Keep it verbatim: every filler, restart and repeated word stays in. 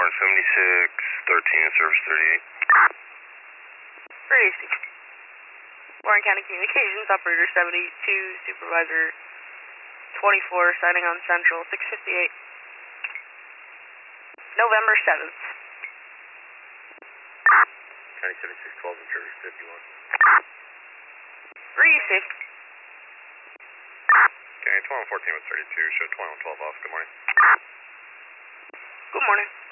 Warren seventy-six thirteen, service thirty-eight. Great. Warren County Communications, operator seventy-two, supervisor twenty-four, signing on Central, six fifty-eight. November seventh. County seventy-six twelve and service fifty-one. Receive. Okay, twenty-one fourteen with thirty-two, show twenty-one twelve off, good morning. Good morning.